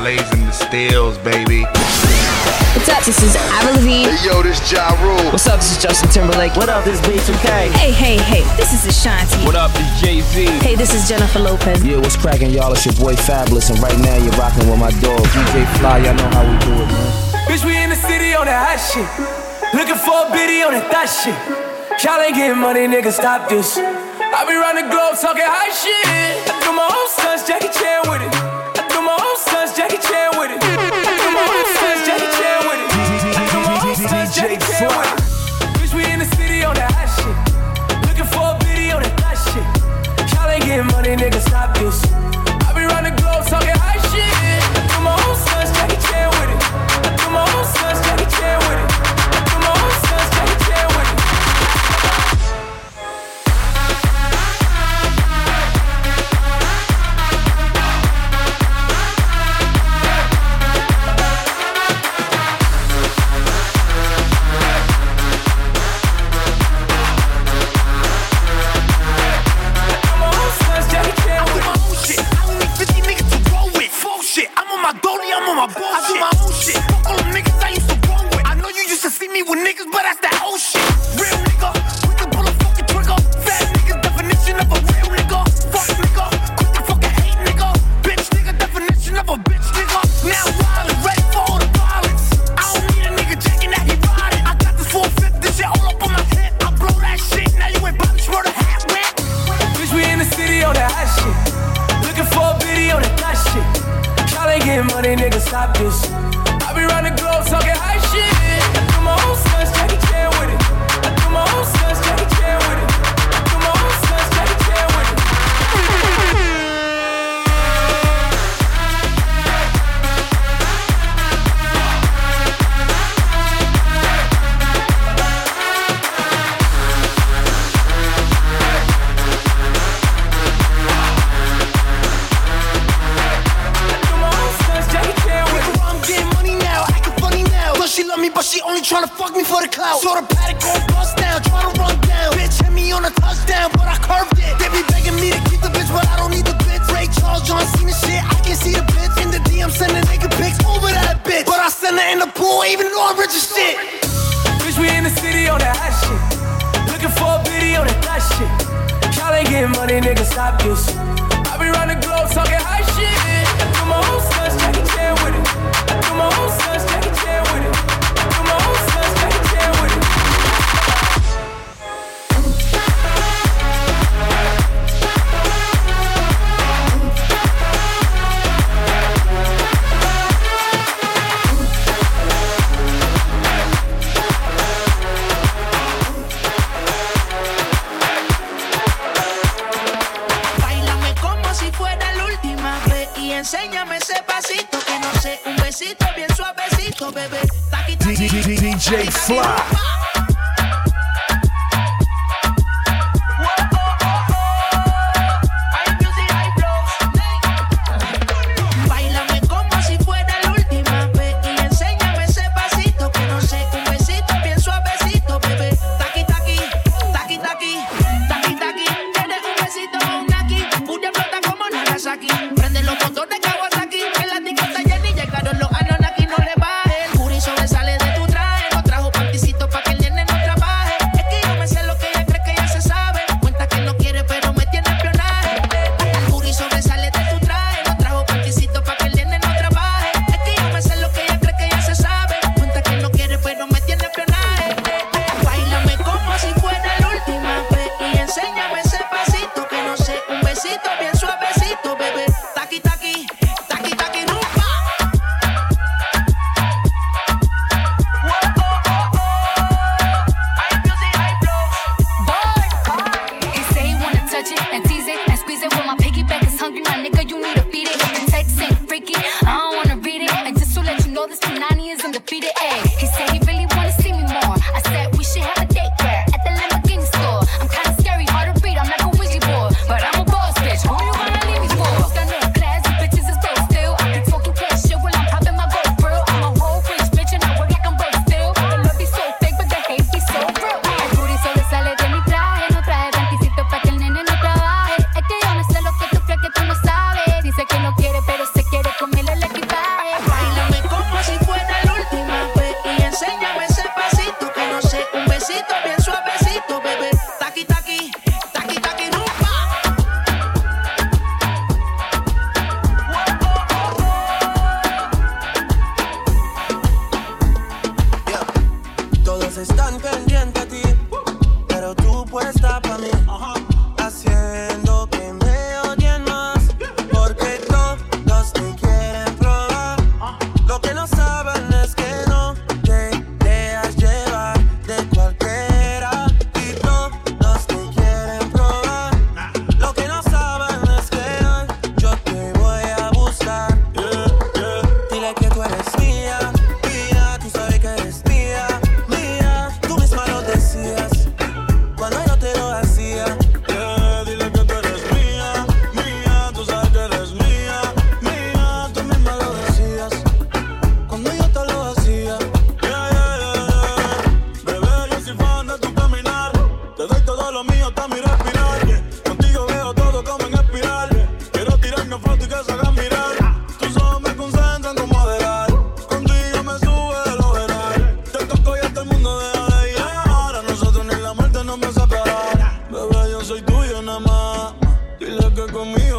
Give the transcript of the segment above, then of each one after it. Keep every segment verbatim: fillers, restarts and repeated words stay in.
blazing the steels, baby. What's up, this is Avril Lavigne. Hey yo, this Ja Rule. What's up, this is Justin Timberlake. What up, this is B two K. Hey, hey, hey, this is Ashanti. What up, this is Jay-Z. Hey, this is Jennifer Lopez. Yeah, what's cracking, y'all? It's your boy Fabulous, and right now you're rocking with my dog, D J Fly. Y'all know how we do it, man. Bitch, we in the city on that hot shit. Looking for a biddy on that thot shit. Y'all ain't getting money, nigga, stop this. I be round the globe talking high shit. I do my own stunts, Jackie Chan with it. I do my own stunts, Jackie Chan with it. I do my own stunts, Jackie Chan with it. I do my own stunts, Jackie Chan with it. Bitch, we in the city on that hot shit. Looking for a biddy on that thot shit. Y'all ain't getting money, nigga, stop this. I be round the globe talking high shit. I do my own stunts, Jackie Chan with it. I do my own stunts, Jackie Chan with it. I do my own stunts, Jackie Chan with it. D J Fly. Dice que no quiere, pero se quiere comerle el equipaje.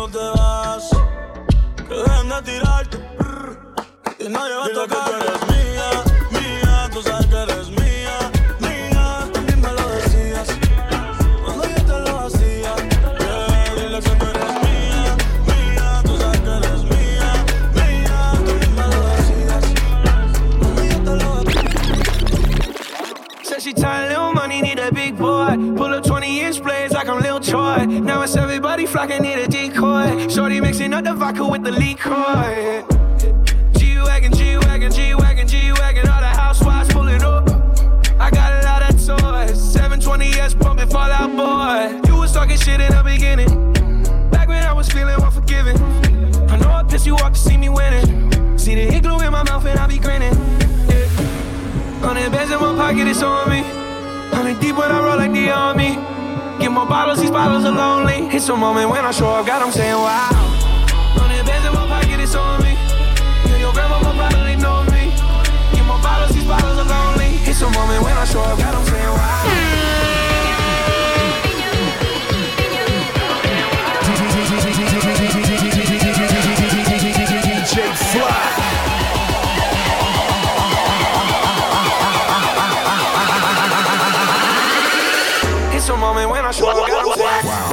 no te vas. Que dejen de tirarte. Que nadie va a tocar. Que tú eres mía, mía. Tú sabes que eres mía, mía. También me lo decías cuando yo te lo hacía. Yeah, dile que tú eres mía, mía. Tú sabes que eres mía, mía. También me lo decías cuando yo te lo hacía. Said she tired, little money, need a big boy. Pull up twenty inch blades like I'm Lil Troy. Now it's everybody flocking, need a decoy. Shorty mixing up the vodka with the liquor. G-Wagon, G-Wagon, G-Wagon, G-Wagon. All the housewives pulling up. I got a lot of toys. seven twenty S pumping Fall Out Boy. You was talking shit in the beginning. Back when I was feeling unforgiving. I know I pissed you off to see me winning. See the hit glue in my mouth and I be grinning. Yeah. Hundred bands in my pocket, it's on me. Hundred deep when I roll like the army. Get more bottles, these bottles are lonely. It's a moment when I show up, God, I'm saying wow. Hundred bands in my pocket, it's on me. Yeah, your grandma will probably know me. Get more bottles, these bottles are lonely. It's a moment when I show up, God, I'm saying wow. D J Fly. It's a moment when I show up, God, I'm saying wow.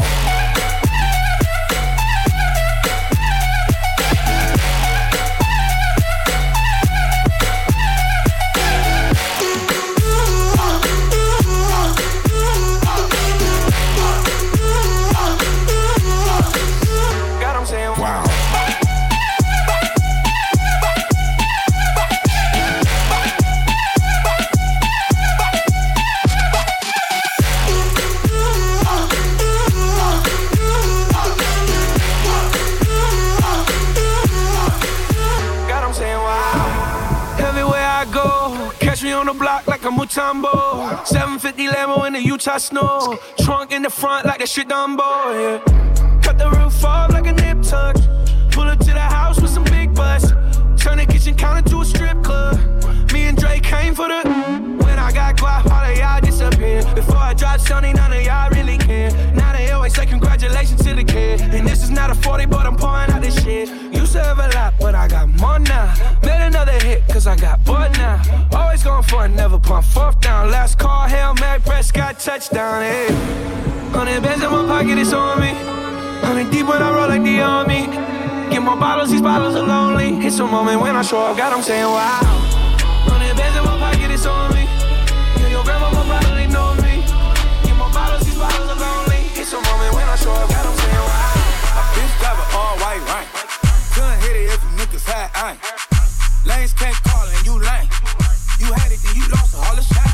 On the block like a Mutombo. seven fifty Lambo in the Utah snow. Trunk in the front like that shit Dumbo, yeah. Cut the roof off like a nip tuck. Pull up to the house with some big butts. Turn the kitchen counter to a strip club. Me and Drake came for the. When I got guap, all of y'all disappear. Before I dropped Sony, none of y'all really care. Now they always say congratulations to the kid. And this is not a forty, but I'm pouring out this shit. Used to have a lot, but I got more now. Made another hit, cause I got bored now. Always going for it, never pump fourth down. Last call, Hail Mary, Prescott, touchdown, hey. Hundred bands in my pocket, it's on me. Hundred deep when I roll like the army. Get more bottles, these bottles are lonely. It's a moment when I show up, God, I'm saying wow. Hundred bands in my pocket, it's on me. Yeah, your grandma will probably know me. Get more bottles, these bottles are lonely. It's a moment when I show up, God, I'm saying wow. My bitch drive an all white rank. Couldn't hit it if you niggas had ain't. Lanes can't call and you lame. You had it, then you lost all the shine.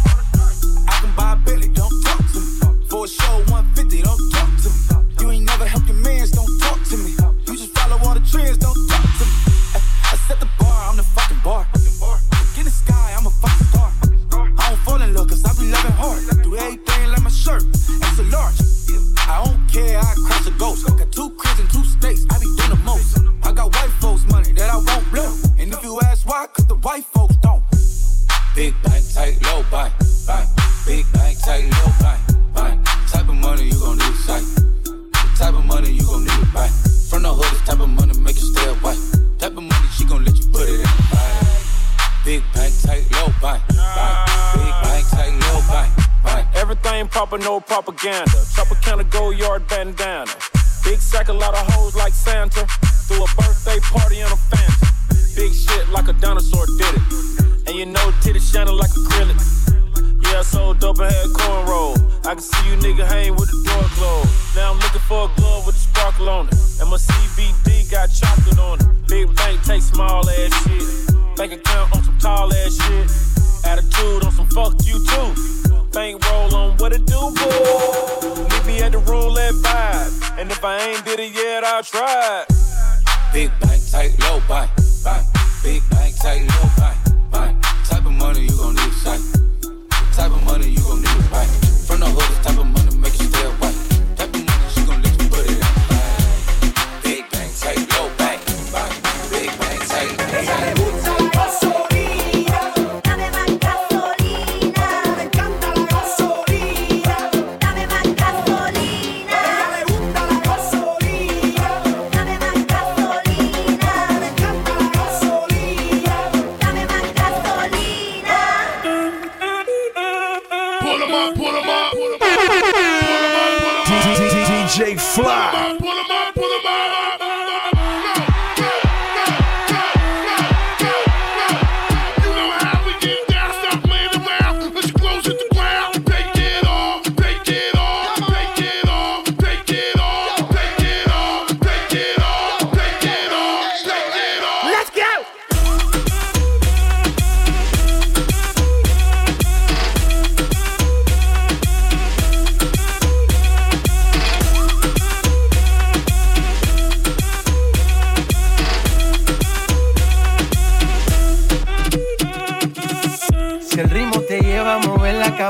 I can buy a Billy, don't talk to me. For a show, one fifty, don't talk to me. You ain't never helped your mans, don't talk to me. You just follow all the trends, don't talk to me. I set the bar, I'm the fucking bar. Look in the sky, I'm a fucking star. I don't fall in love, cause I be loving hard. Do everything like my shirt, it's a large. I don't care, I crash a ghost. Got two cribs and two states, I be doing the most. I got white folks money that I won't blow. And if you ask why, cause the white folks don't. Big bank, tight, low bank, bank. Big bank, tight, low bank, bank. Type of money you gon' need sight. The type of money you gon' need to buy. From the hood, this type of money make you stay away. Type of money she gon' let you put it in the bank. Big bank, tight, low bank, bank. Big bank, tight, low bank, bank. Everything proper, no propaganda. Chopper counter, go yard bandana. Big sack, a lot of hoes like Santa. Threw a birthday party in a Phantom. Big shit like a dinosaur did it. And you know titties shining like acrylic. Yeah, I sold dope and had cornrow. I can see you nigga hang with the door closed. Now I'm looking for a glove with a sparkle on it. And my C B D got chocolate on it. Big bank take small ass shit. Bank account on some tall ass shit. Attitude on some fuck you too. Bank roll on what it do, boo. Meet me at the roulette vibe. And if I ain't did it yet, I'll try. Big bank, tight, low bank, bank. Big bank, tight, low bank, bank. Type of money you gon' need sight. The type of money you gon' need to buy. From the hood, this type of money make you stay away. Type of money she gon' let you put it in the bank. Big bank, tight, low bank, bank. Big bank, tight, low bank. Dame más gasolina.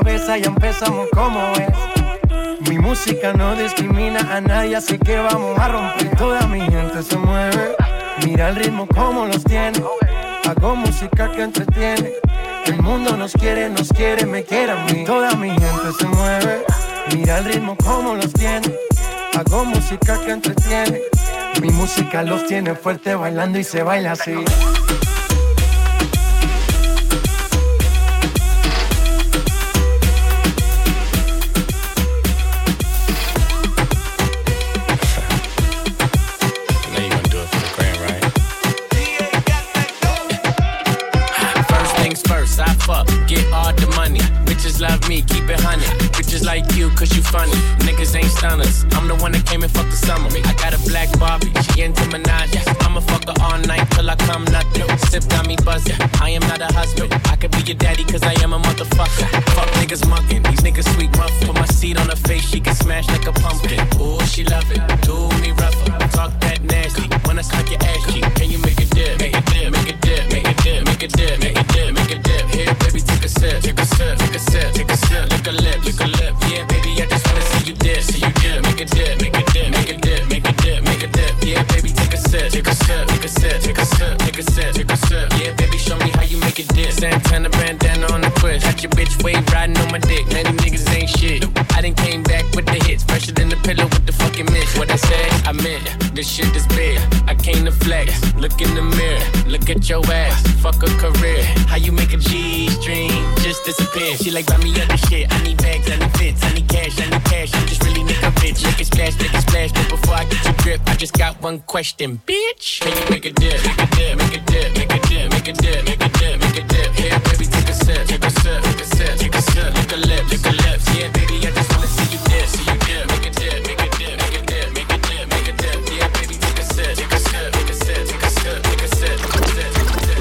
cabeza, ya empezamos como es. Mi música no discrimina a nadie, así que vamos a romper. Toda mi gente se mueve, mira el ritmo como los tiene. Hago música que entretiene. El mundo nos quiere, nos quiere, me quiere a mí. Toda mi gente se mueve, mira el ritmo como los tiene. Hago música que entretiene. Mi música los tiene fuerte bailando y se baila así. Get all the money, bitches love me, keep it honey. Bitches like you, cause you funny. Niggas ain't stunners, I'm the one that came and fucked the summer. I got a black Barbie, she into Minaj. I'ma fuck her all night till I come nothing. Sip got me buzzing, I am not a husband. I could be your daddy cause I am a motherfucker. Fuck niggas mugging, these niggas sweet rough. Put my seed on her face, she can smash like a pumpkin. Ooh, she love it, do me rougher. Talk that nasty, when I suck your ass cheek. Can you make it dip, make it dip, make it dip, make it dip, make it dip, make it dip, make it dip. Here, baby, take a sip, take a sip, take a sip, take a sip. Lick a lip, lick a lip. Yeah, baby, I just wanna see you dip, see you dip. Make it dip, make it dip, make it dip, make it dip, make it dip. Yeah, baby, take a sip, take a sip, take a sip, take a sip, take a sip, take a sip. Yeah, baby, show me how you make it dip. Santana bandana on the twist. Got your bitch wave riding on my dick. Man, these niggas ain't shit. I done came back with the hits, fresher than the pillow with the fucking mist. What I said, I meant. This shit is big. I came to flex. Look in the mirror, look at your ass. Fuck a career. How you make a G-string just disappear? She like, buy me other shit. I need bags, I need fits, I need cash, I need cash. I'm just really nigga bitch. Make it splash, make it splash. But before I get your grip, I just got one question, bitch. Can you make a dip, make a dip, make a dip, make a dip, make a dip, make a dip, make a dip? Here, baby, take a sip, take a sip, take a sip, take a sip. Lick a lip, lick a lips. Yeah, baby, I just wanna see you dip, see you dip. Make a dip, make a dip, make a dip, make a dip, make a dip. Yeah, baby, take a sip, take a sip, take a sip, take a sip, take a sip, take a sip, take a sip.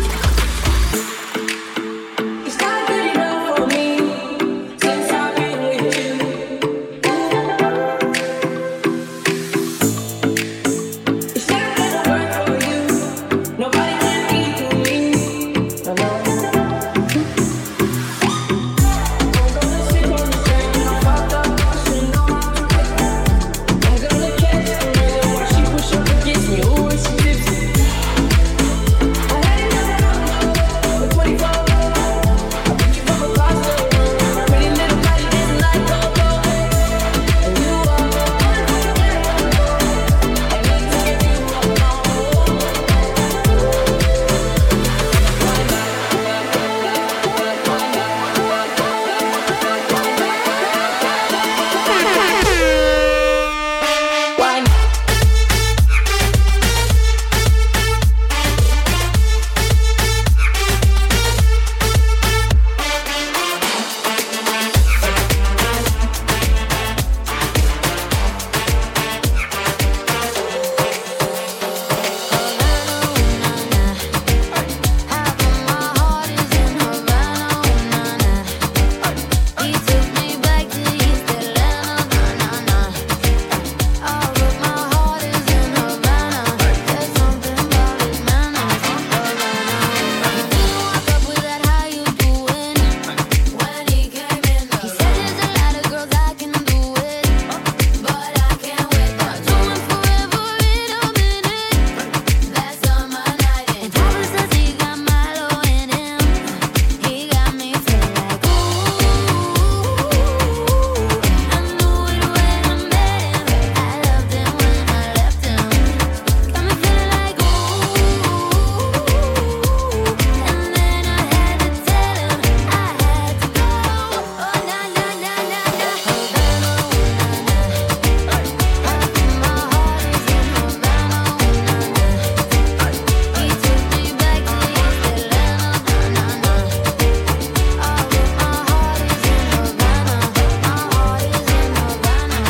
It's not good enough for me since I've been with you. It's not gonna work for you. Nobody can equal me. No, no. I'm gonna sit on the train and I'll fuck up, pushing on my I'm gonna catch her and watch she push up against me. Ooh, it's tipsy. I had enough for twenty-four. I pick you from a pasta. Pretty little body dancing like Coco. And you are the one who can. I need to give you a call. Why not? He took me back to East Atlanta, oh, but my heart is in Havana. There's something about his manners, Havana. Walk up with that, how you doing? When he came in, he said there's a lot of girls I can do it, but I can't wait. I'm doing forever in a minute. That summer night, and Pablo says he got Milo in him. He got me feeling like ooh. I knew it when I met him. I loved him when I left him. Got me feeling like ooh. And then I had to tell him I had to go. Oh na na na na na. Havana, oh na na. My heart is in Havana, oh na na. He took me back to East Atlanta, na na na. Oh, but my heart is in Havana. My heart is in Havana,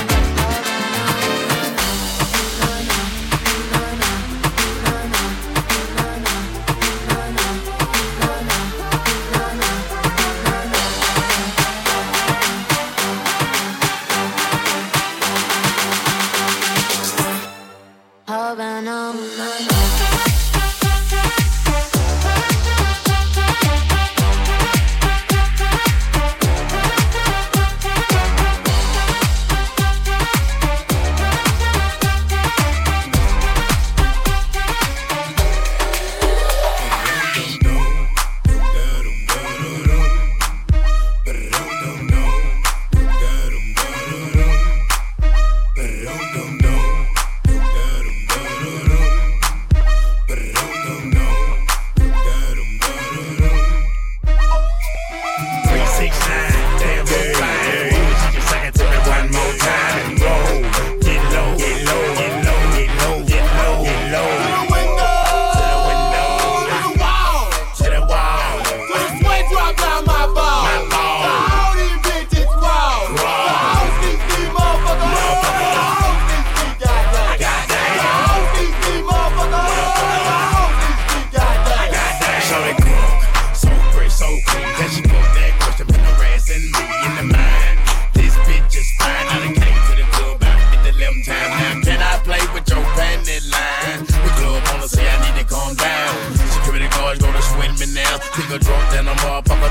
Havana, na na.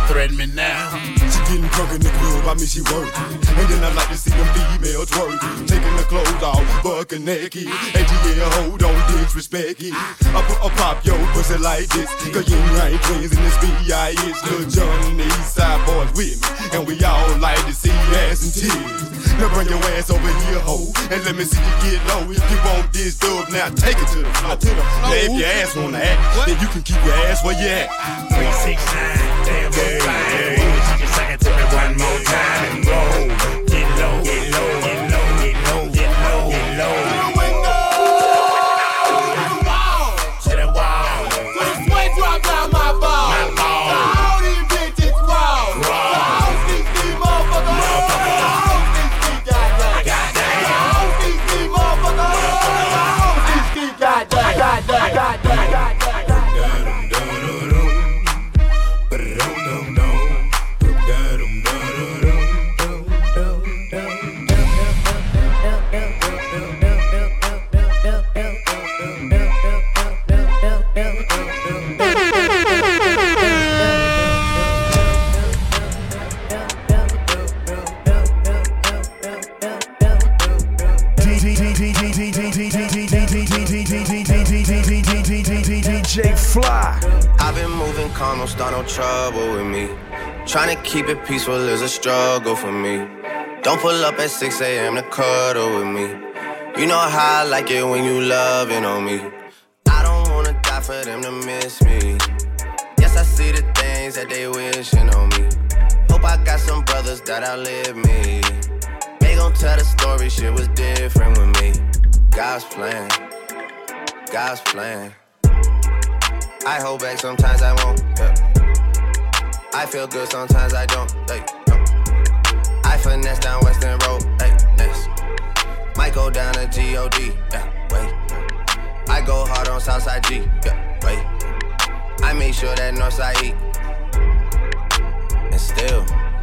threaten me now. She getting drunk in the club, I mean she working. And then I like to see them females twerking. Taking the clothes off, bucking naked. And yeah, hold on, disrespect it. I put a pop your pussy like this. Cause you ain't twins in this B I H. Lil Jon and the East Side boys with me. And we all like to see ass and titties. Now bring your ass over here, ho. And let me see you get low. If you want this dub, now take it to the floor. To the floor. Now if your ass wanna act, what? Then you can keep your ass where you at. three six nine, damn, yeah, yeah. She can suck it to me one more time and roll. Get low, get low, get low, get low, get low, get low. To the window, to the wall, to the wall. To the sweat drop down my ball. My ball. All these bitches raw. Raw. All these these motherfuckers. Motherfuckers. All these these goddamn. Goddamn. All these these motherfuckers. All these these goddamn. Goddamn. Goddamn. Goddamn. D J Fly. I've been moving calm, don't start no trouble with me. Trying to keep it peaceful is a struggle for me. Don't pull up at six a.m. to cuddle with me. You know how I like it when you loving on me. I don't wanna die for them to miss me. Yes, I see the things that they wishing on me. Hope I got some brothers that outlive me. They gon' tell the story, shit was different with me. God's plan, God's plan. I hold back, sometimes I won't, yeah. I feel good, sometimes I don't, like, no. I finesse down Western Road, like, next. Might go down to G O D, yeah, wait. I go hard on Southside G, yeah, wait. I make sure that Northside E. And still,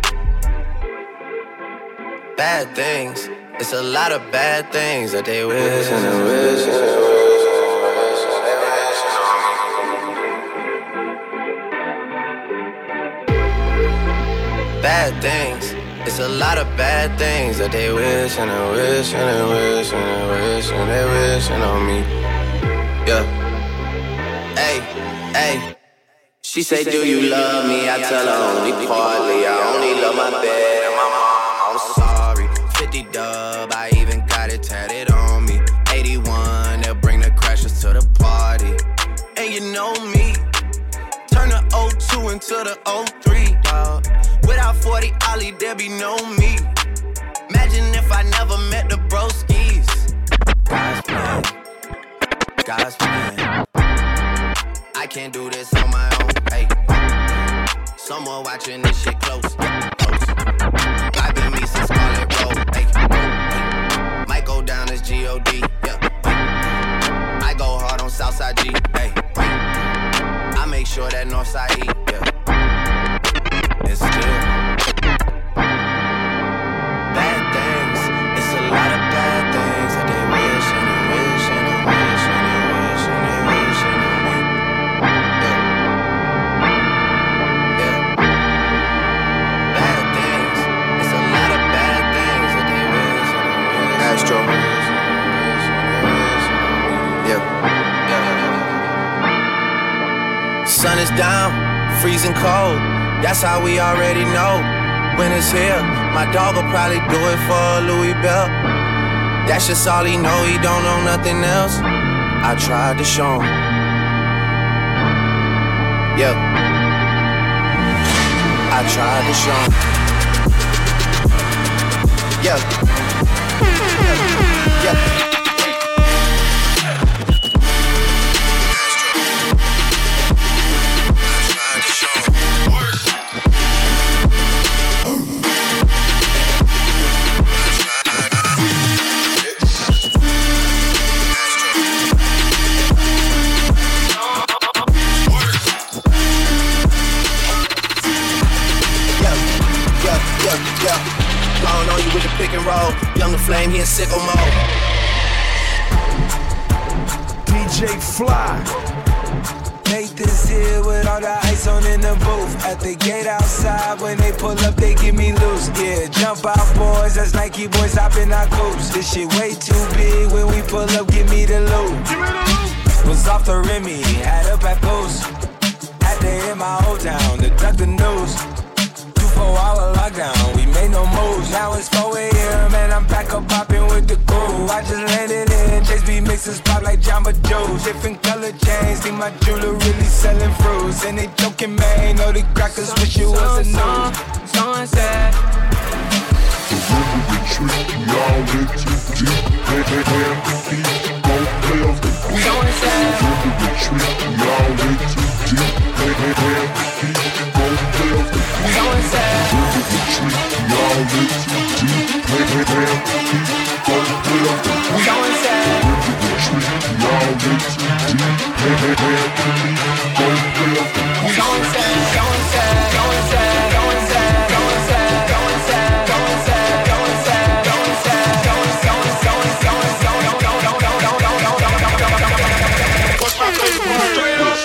bad things, it's a lot of bad things that they wish and they wish and they wish. Bad things, it's a lot of bad things that they wish and they wish and they wish and they wish and they wishing on me. Yeah. Hey, hey. She say, do you love me? I tell her only partly. I only love my bed and my mom. I'm sorry. fifty dub, I even got it tatted on me. eighty-one, they'll bring the crashers to the party. And you know me, turn the oh two into the oh three, dawg. Without forty Ollie, there be no me. Imagine if I never met the broskies. God's plan, God's plan. I can't do this on my own, hey. Someone watching this shit close, close. I've been me since Scarlet Road, hey. Might go down as G O D, yeah. I go hard on Southside G, hey. I make sure that Northside E, yeah. And still, bad things, it's a lot of bad things that they wish and they wish and they wish and they wish and they wish and they wish. Yeah. Yeah. Bad things, it's a lot of bad things that they wish and they wish. Astro. Yeah. Yeah. Sun is down, freezing cold. That's how we already know when it's here. My dog will probably do it for Louis Bell. That's just all he know, he don't know nothing else. I tried to show him. Yeah. I tried to show him. Yeah. Yeah. Yeah. Younger Flame, he in sicko mode. D J Fly. Nathan's here with all the ice on in the booth. At the gate outside, when they pull up, they give me loose. Yeah, jump out, boys. That's Nike boys hopping our coops. This shit way too big. When we pull up, give me the loot. Was off the Remy, had up at Goose. Had to hit my old town to duck the news. Two four hour lockdown, we made no moves. Now it's four a.m. and I'm back up popping with the crew. I just landed in, Chase B mixes pop like Jamba Joe's. Different color chains, think my jeweler really selling fruits. And they joking, man, know the crackers wish it was a news. Someone said the river retreat, y'all in too deep. Hey, hey, hey, go play off the beat. Someone said the river retreat, y'all in too deep. Hey, hey, hey, go play off the beat. Someone said the river retreat, y'all in too deep. Hey, hey, hey, go play off the beat. Someone said the river retreat, y'all in too deep. Hey, hey, hey, go play off the beat. Someone said, someone said, someone said, someone said, someone said, someone said, someone said, someone said, someone said, someone someone someone someone someone What's my favorite straight up?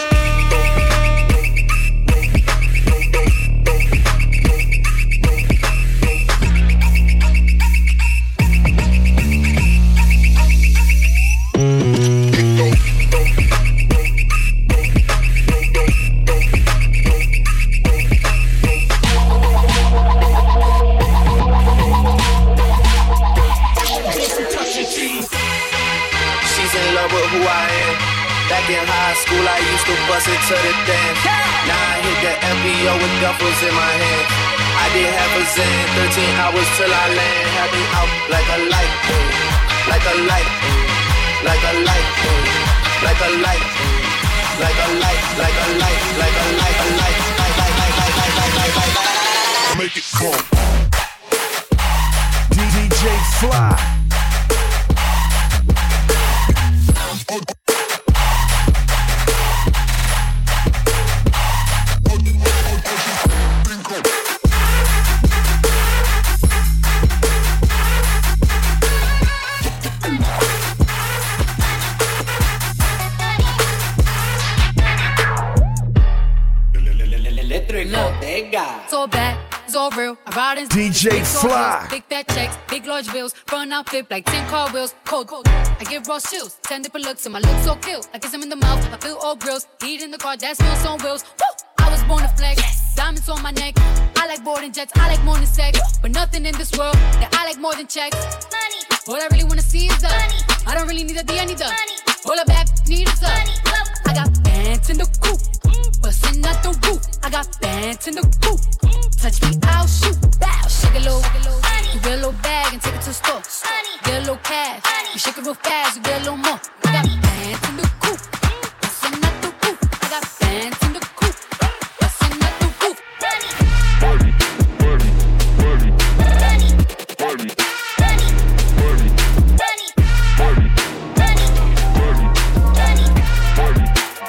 In high school, I used to bust it to the dance. Now I hit the F B O with duffels in my hand. I did half a zen, thirteen hours till I land. Had me out like a light, like a light, like a light, like a light, like a light, like a light, like a light, a light, like, like, like, like, like, like, like, like, like. Make it come. D J Fly. So bad, so real. I ride in D J big tall Fly. bills, big fat checks, big large bills. Run out flip like ten car wheels. Cold, cold. I give raw chills. Ten different looks and my looks so kill. I kiss him in the mouth. I feel all grills. Heat in the car, that smells on wheels. Woo! I was born to flex. Yes. Diamonds on my neck. I like boarding jets. I like more than sex. But nothing in this world that I like more than checks. Money. All I really wanna see is the money. I don't really need a D, I need the money. All I back need is the money. I got bands in the coop. Bustin' out the roof. I got bands in the coop. Touch me, I'll shoot. Bow, shake a little. You get a little bag and take it to the store. Get a little cash. You shake it real fast, you get a little more. I got bands in the coop. Bustin' out the roof. I got bands in the coop. Bustin' out the roof. Birdie, birdie, birdie, birdie, birdie, birdie, birdie, birdie, birdie, birdie, birdie.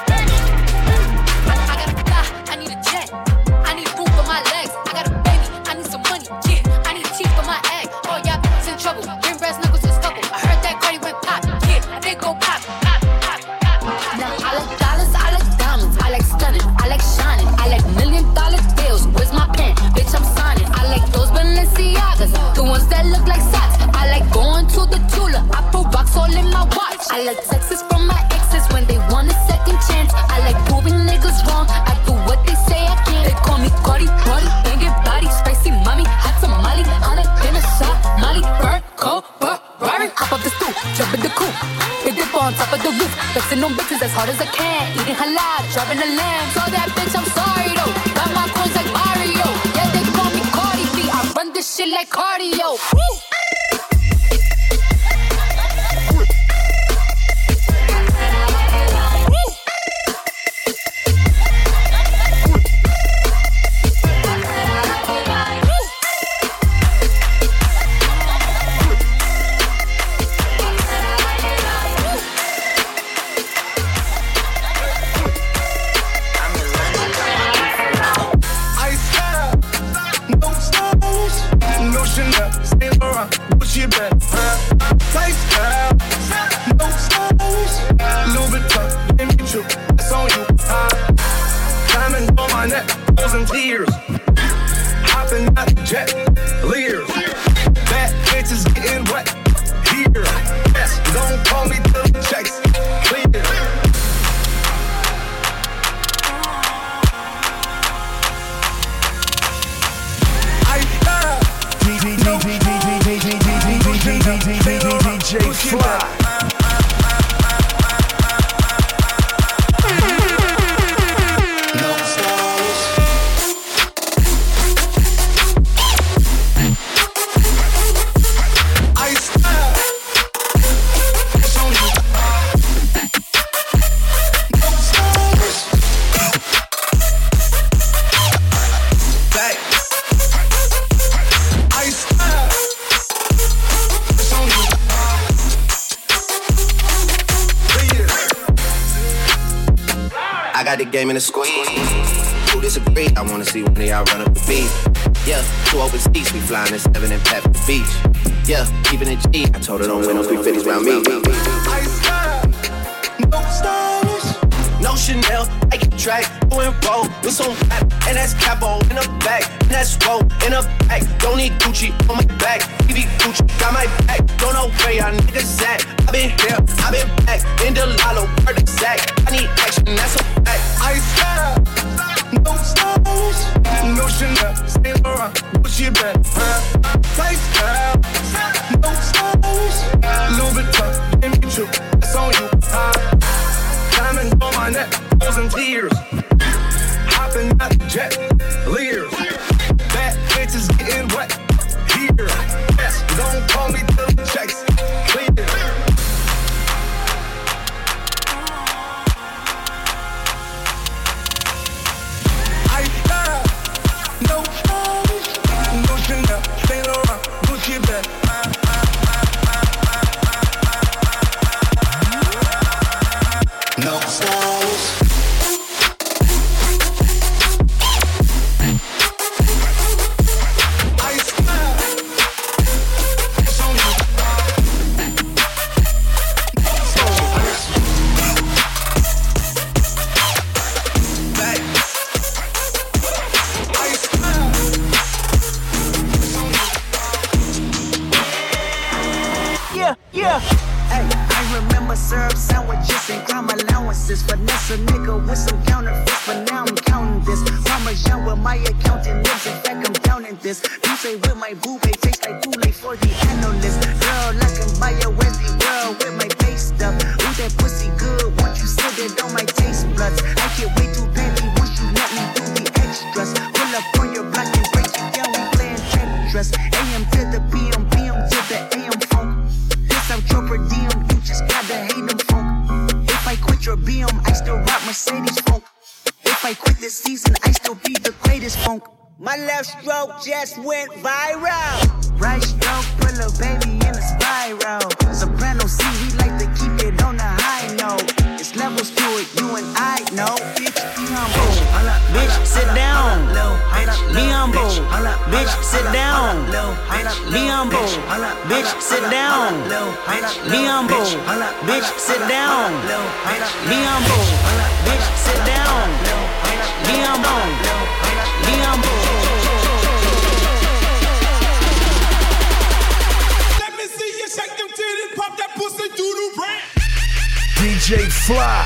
I gotta fly, I need a jet. I need room for my legs. I got a baby, I need some money. Yeah, I need teeth for my egg. Oh, y'all bitches in trouble. Bring brass knuckles to scuffle. I heard that Cardi went pop. Yeah, they go pop, pop, pop, pop. Now I like dollars, I like diamonds, I like stunning, I like shining, I like million dollar deals. Where's my pen? Bitch, I'm signing. I like those Balenciagas, the ones that look like socks. I like going to the Tula. I put rocks all in my watch. I like texts from my exes when they want a second chance. I like proving niggas wrong. I do what they say I can't. They call me Cardi, Cardi, banging body, spicy mommy, hot tamale, on a dinner shot, Molly, burn, cold, burn, burn. Hop up the stoop, jump in the coupe, hit dip on top of the roof, flexing on bitches as hard as I can, eating halal, driving a lamb. So that bitch, I'm sorry though. Got my clothes like Mario. Yeah, they call me Cardi B. I run this shit like cardio. Woo! Gucci bag, lifestyle, no stones, Louis Vuitton, give me true, that's on you. tears. Hopping out the jet, leers. Bad bitches getting wet here. Yes, don't call me till the checks clear. D J Fly. I got the game in the squeeze. Who disagree? I wanna see one of y'all run up the beat. Yeah, two open seats, we flying in seven and pat the beach. Yeah, keeping it G. I told her don't win no three fifties round me. No stylish, no Chanel, I get track, doing roll with some rap, and that's capo in the back, and that's roll in the back. Don't need Gucci on my back, T V Gucci got my back. Don't know where y'all niggas at. I been here, I been back, in the lalo, word exact. I need action, that's a fact. I style, no stylish, no Chanel, Saint Laurent, Gucci bag, lifestyle, no stylish, Louis Vuitton, give me true, that's on you. Diamonds on my neck, frozen tears. Hopping out the jet, leers. Bad bitches getting wet here. Yes, don't call me till the checks clear. I got no polish, no Chanel, Saint Laurent, Gucci bag. No stylish. Yeah, yeah. Hey, I remember syrup sandwiches and crime allowances. Finesse a nigga with some counterfeits, but now I'm counting this. Parmesan with my accountant lips. In fact, I'm counting this. You say with my boo babe tastes like Kool-Aid for the analyst. Girl, I can buy a Wesley world with my base stuff. Ooh, that pussy good. Once you sit it on my taste buds, I get way too petty once you let me do the extras. Pull up on your block and break it down. We playing Tetris. A M to the P M, P M to the A M funk. This out your per diem, you just gotta hate them funk. If I quit your B M, I still rock Mercedes funk. If I quit this season, I still be the greatest funk. My left stroke just went viral. Right stroke put a baby in a spiral. Soprano C, we like to keep it on the high note. It's levels to it, you and I know. Bitch, be humble. Bitch, sit down. Be humble. Bitch, sit down. Be humble. Bitch, sit down. Be humble. Bitch, sit down. Be humble. Bitch, sit down. Be humble. Be humble. Let me see you shake them titties, pop that pussy, do the rap. D J Fly.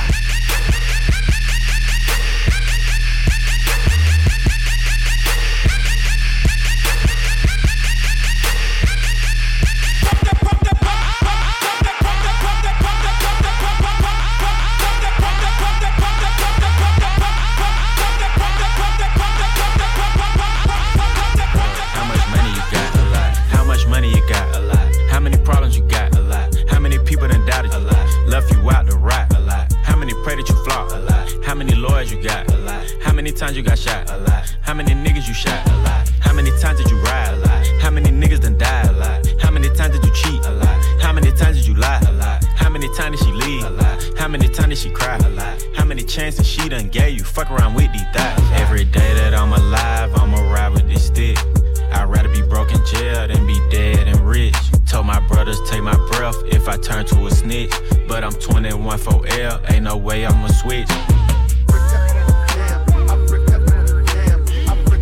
Times you got shot? A lot. How many niggas you shot? A lot. How many times did you ride? A lot. How many niggas done died? A lot. How many times did you cheat? A lot. How many times did you lie? A lot. How many times did she leave? A lot. How many times did she cry? A lot. How many chances she done gave you? Fuck around with these thighs. Every day that I'm alive, I'ma ride with this stick. I'd rather be broke in jail than be dead and rich. Told my brothers take my breath if I turn to a snitch. But I'm twenty-one for L, ain't no way I'ma switch.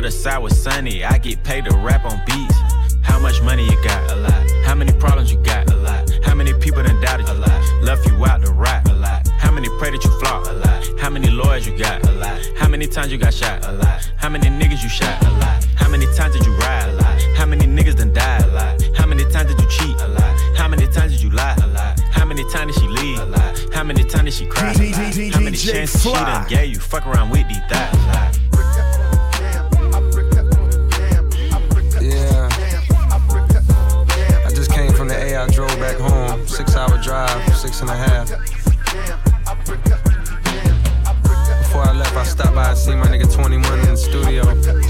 other side was sunny. I get paid to rap on beats. How much money you got? A lot. How many problems you got? A lot. How many people done doubted you? A lot. Left you out to rap? A lot. How many pray that you flop? A lot. How many lawyers you got? A lot. How many times you got shot? A lot. How many niggas you shot? A lot. How many times did you ride? A lot. How many niggas done died? A lot. How many times did you cheat? A lot. How many times did you lie? A lot. How many times did she leave? A lot. How many times did she cry? A lot. How many chances she done gave you? Fuck around with these thighs. A lot. I drove back home, six hour drive, six and a half. Before I left, I stopped by and seen my nigga twenty-one in the studio.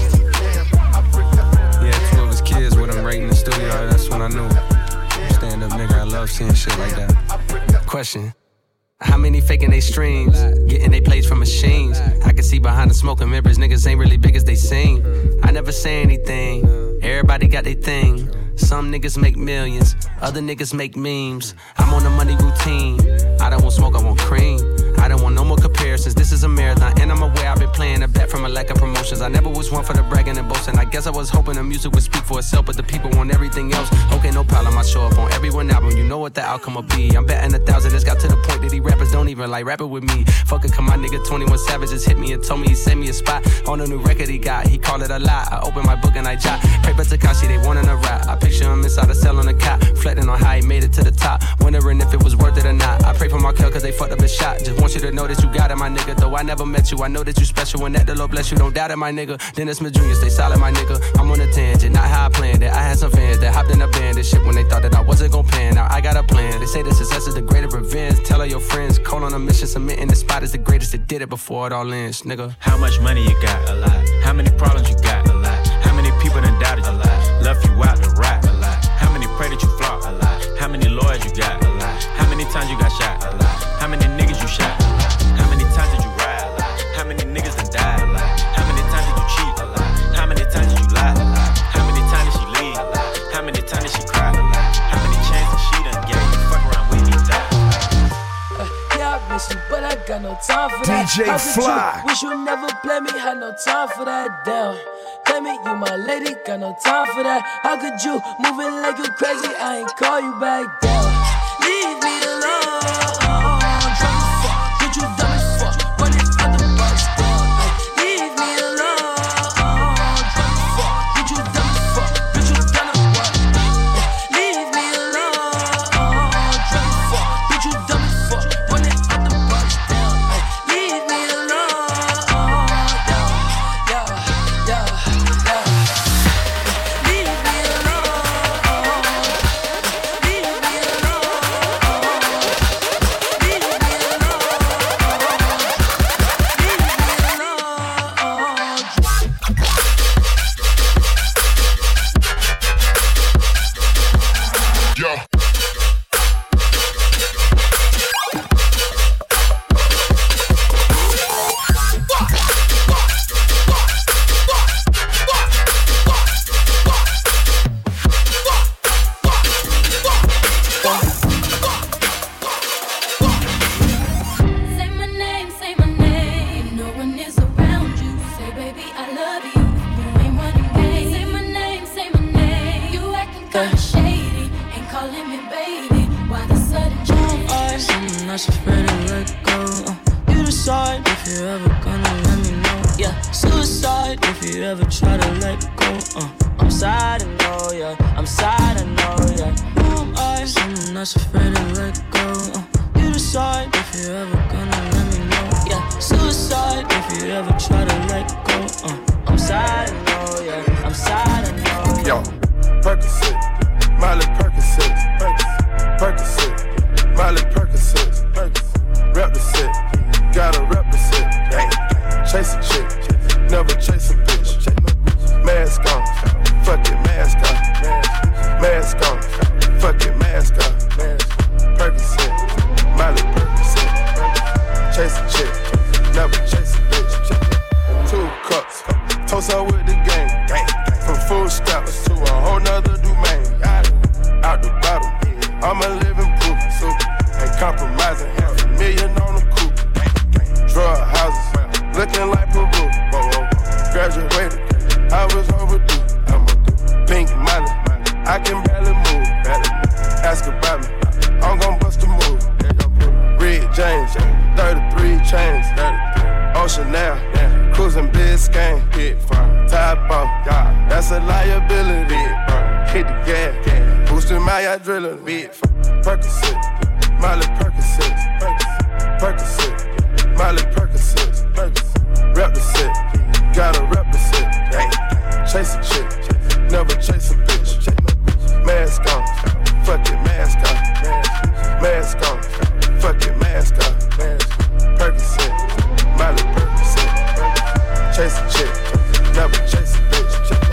He had two of his kids with him right in the studio. That's when I knew. Stand up nigga, I love seeing shit like that. Question. How many faking they streams, getting they plays from machines? I can see behind the smoke and mirrors, niggas ain't really big as they seem. I never say anything, everybody got their thing. Some niggas make millions, other niggas make memes. I'm on a money routine, I don't want smoke, I want cream. I don't want no more comparisons, this is a marathon. And I'm aware I've been playing a bet from a lack of promotions. I never was one for the bragging and boasting. I guess I was hoping the music would speak for itself, but the people want everything else. Okay, no problem, I show up on every one album, you know what the outcome will be. I'm betting a thousand, it's got to the point that these rappers don't even like rapping with me. Fuck it, come my nigga twenty-one Savage just hit me and told me he sent me a spot on a new record he got. He called it a lie, I opened my book and I jot. Paper Takashi, they wanting a rap. I picture him inside a cell on a cot, reflecting on how he made it to the top, wondering if it was worth it or not. I pray for Markel cause they fucked up his shot. Just want you to know that you got it, my nigga. Though I never met you, I know that you special and that the Lord bless you. Don't doubt it, my nigga. Dennis Smith Junior, stay solid, my nigga. I'm on a tangent, not how I planned it. I had some fans that hopped in a band and shit when they thought that I wasn't gon' pan. Now I got a plan. They say that success is the greatest revenge. Tell all your friends, call on a mission, submitting the spot is the greatest that did it before it all ends, nigga. How much money you got? A lot. How many problems you got? A lot. How many people done doubted you? A lot. Left you out to rap? A lot. How many pray that you flop? A lot. How many lawyers you got? A lot. How many times you got shot? A lot. How many niggas you shot? A lot. How many times did you ride? A lot. How many niggas done died? A lot. How many times did you cheat? A lot. How many times did you lie? A lot. How many times did she leave? A lot. How many times did she cry? A lot. How many chances she done gave you? Fuck around with me, die. Uh, yeah, I miss you, but I got no time for that. D J Fly. You? Wish you never play me, had no time for that. Damn. Play me, you my lady, got no time for that. How could you moving like you crazy? I ain't call you back down. Leave me alone. Drunk as fuck, get you dumb as fuck. Running out the box down. Leave me alone. Drunk as fuck, get you dumb as fuck. Bitch, you gonna what? Leave me alone. Drunk as fuck, get you dumb as fuck. Running out the box down. Leave me alone. Yeah, yeah, yeah. Leave me alone. Leave me not so afraid to let go. Uh, you decide if you're ever gonna let me know. Yeah, suicide if you ever try to let go. Uh, I'm sad, I know, yeah. I'm sad, I know, yeah. Who am I? Someone not so afraid to let go. Uh, you decide if you're ever gonna let me know. Yeah, suicide if you ever try to let go. Uh, I'm sad, I know, yeah. I'm sad, I know. Yeah. Yo, Percocet, Miley Percocet, Percocet, Miley Percocet, rep the set, gotta rep the set. Chase a chick, never chase a bitch. Mask on, fuck it, mask on. Mask on, fuck it, mask on. Percocet, Miley Percocet, James, thirty-three chains, Ocean now, cruising Biscayne, top off, that's a liability. Hit the gas, boosting my adrenaline. Percocet, Miley Percocet, Percocet, Miley Percocet, rep the set, gotta rep the set. Chase a chick, never chase a bitch. Mask on, fuck it, mask on, mask on, fuck it, mask on. Percocet, Miley Percocet, chase a chick, never chase a bitch.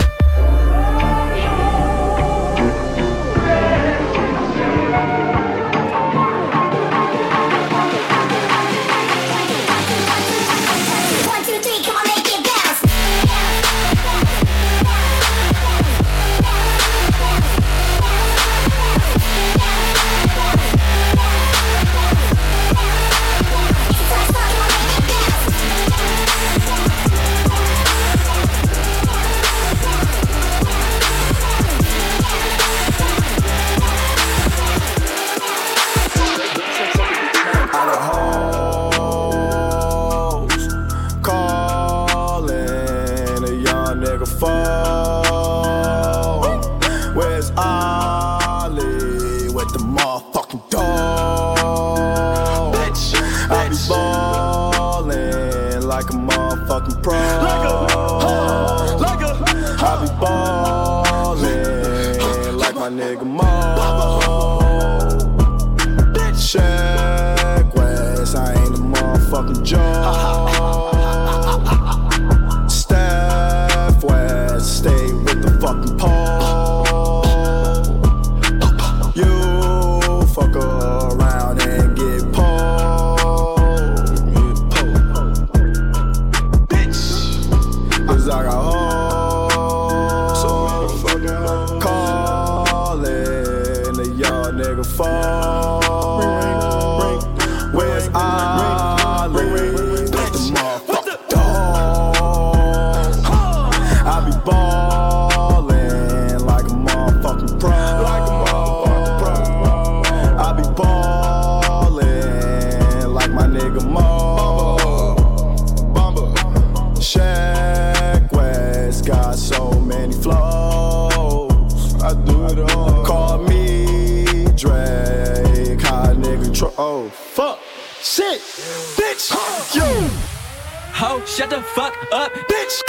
Shut the fuck up, bitch.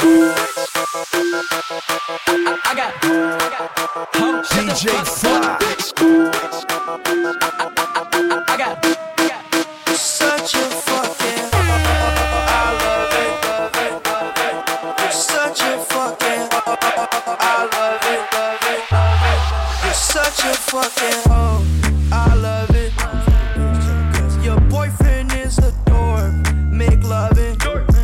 I, I got, I got, ho, shut the fuck up, bitch. I, I, I got, I got such a fucking. I love it. You're such a fucking. I love it, love it. You're such a fucking hoe. I love it. Your boyfriend is a dork. Make love it.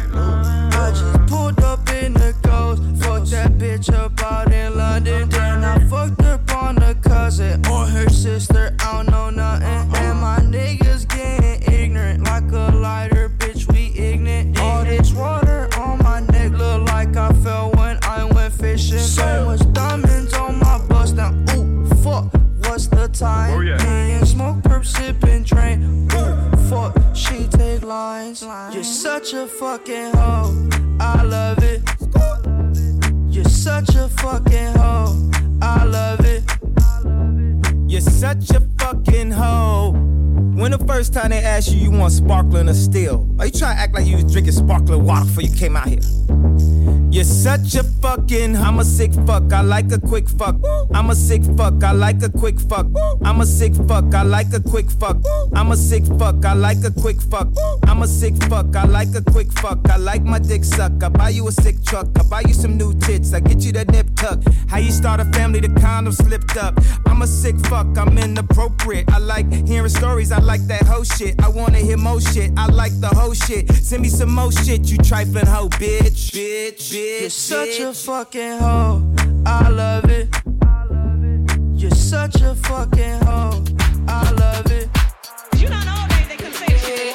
Up out in London, then I fucked up on a cousin or her sister. I don't know nothing, and my niggas getting ignorant like a lighter, bitch. We ignorant. All this water on my neck look like I fell when I went fishing. So much diamonds on my bust now. Ooh, fuck, what's the time? Oh, yeah. Me and smoke, perp, sipping, drain. Ooh, fuck, she take lines. You're such a fucking hoe. I love it. You're such a fucking hoe. I love it. You're such a fucking hoe. When the first time they asked you, you want sparkling or still? Why you try to act like you was drinking sparkling water before you came out here? You're such a fucking, I'm a sick fuck, I like a quick fuck. I'm a sick fuck, I like a quick fuck. I'm a sick fuck, I like a quick fuck. I'm a sick fuck, I like a quick fuck. I'm a sick fuck, I like a quick fuck. I like my dick suck, I buy you a sick truck. I buy you some new tits, I get you that nip tuck. How you start a family, the condom slipped up. I'm a sick fuck, I'm inappropriate. I like hearing stories, I like that hoe shit. I wanna hear more shit, I like the whole shit. Send me some more shit, you trifling hoe, bitch. Bitch, bitch. You're such a fucking hoe. I love it. You're such a fucking hoe. I love it. You don't know they, they couldn't say the shit.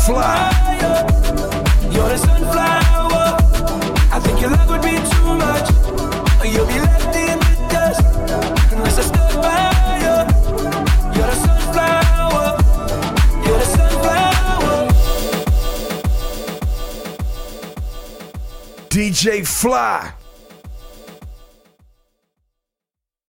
Fly. You're the sunflower. I think your love would be too much. You'll be left in the dust unless I stood by you. You're the sunflower. You're the sunflower. D J Fly.